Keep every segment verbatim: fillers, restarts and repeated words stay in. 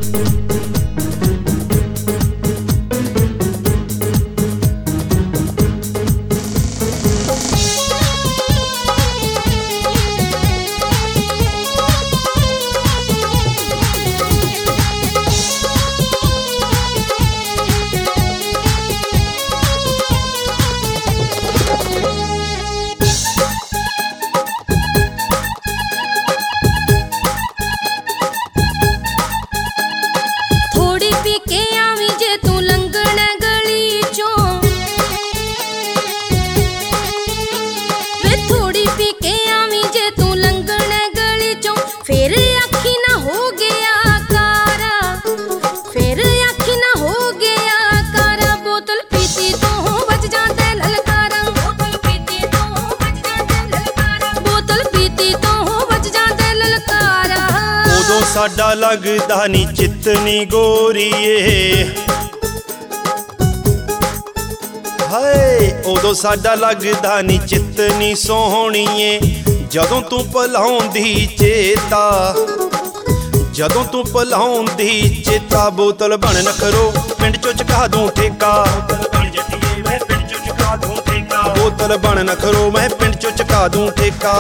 साडा लगदा नी चितनी गोरीए, हाय उदों साडा लगदा नी चितनी सोहणीए। जदों तू भुलाउंदी चेता, जदों तू भुलाउंदी चेता, बोतल बन नखरो पिंड चो चुका दूं ठेका। बोतल बन नखरो मैं पिंड चो चुका दूं ठेका।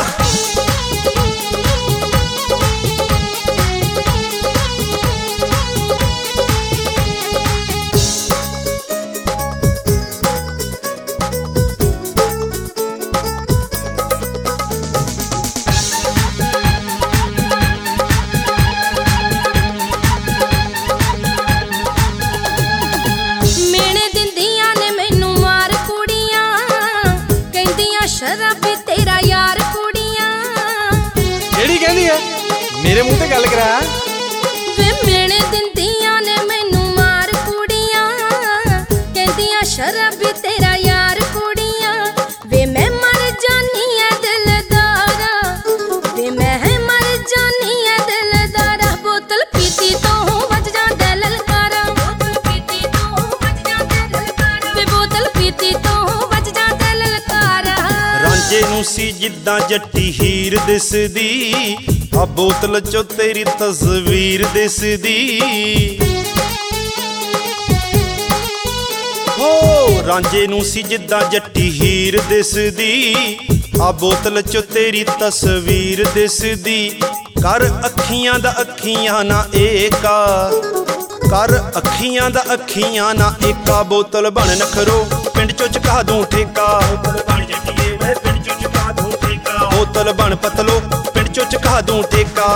शराबी तेरा यार कुड़ियां, केड़ी कहंदी है मेरे मुंह ते गल करा। वे मेने दिंदियां ने मैनू मार कुड़ियां, कहंदियां शराबी तेरा यार कुड़ियां। वे मैं मर जानी है दिलदारा, वे मैं मर जानी है दिलदारा। बोतल पीती तो बज जांदा ललकारा, बोतल पीती तो बज जांदा ललकारा। वे बोतल पीती तो बज जांदा ललकारा। रांझे नूं सी जिद्दां जट्टी हीर दिसदी, आ बोतल चो तेरी तस्वीर दिसदी। हो रांझे नूं सी जिद्दां जट्टी हीर दिसदी, आ बोतल चो तेरी तस्वीर दिसदी। कर अखियां दा अखियां ना एका, कर अखियां दा अखियां ना एका। बोतल बन नखरो पिंड चो चुका दूं ठेका। बोतल बन पतलो पिंड चो चुका दूं ठेका।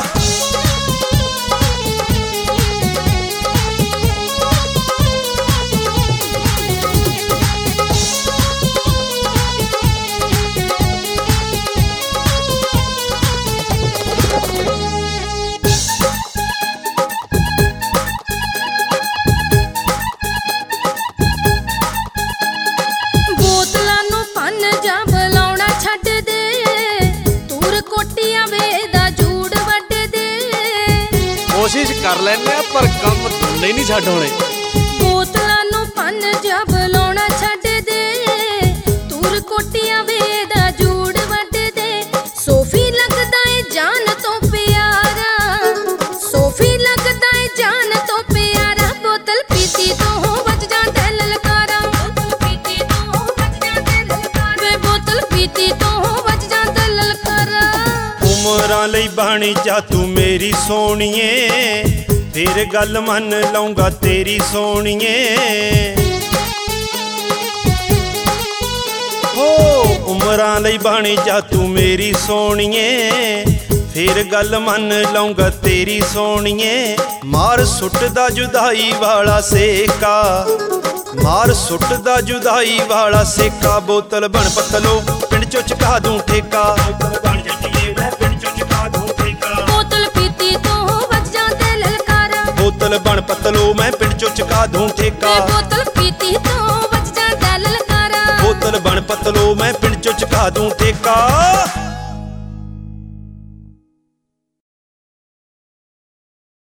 बोतलां नूं पन जा बुलाउणा छड्ड दे, तूर कोटियां वे दा जूड़ वड्ड दे। कोशिश कर लैने पर कम दोने नहीं छड्ड होणे। बोतलां नूं पन जा बुलाउणा छड्ड दे, तूर कोटियां वे दा जूड़ वड्ड दे। सोफी लगदा ए जान तो प्यारा, सोफी लगदा ए जान तो प्यारा। बोतल पीती तो बज जांदा ललकारा, बोतल पीती तो बज जांदा ललकारा। वे बोतल पीती तो बज जांदा ललकारा। उमरां लई बण जा तू मेरी सोहणीए, फिर गल मन लऊंगा तेरी सोहणीए। हो उमरां लई बण जा तू मेरी सोहणीए, फिर गल मन लऊंगा तेरी सोहणीए। मार सुटदा जुदाई वाला सेका, मार सुटदा जुदाई वाला सेका। बोतल बन पतलो पिंड चो चुका दूं ठेका। बोतल पीती तो बज जांदा ललकारा, बोतल बन पतलो मैं पिंड चो चुका दूं ठेका। बोतल पीती तो बज जांदा ललकारा। बोतल बन पतलो मैं पिंड चो चुका दूं ठेका।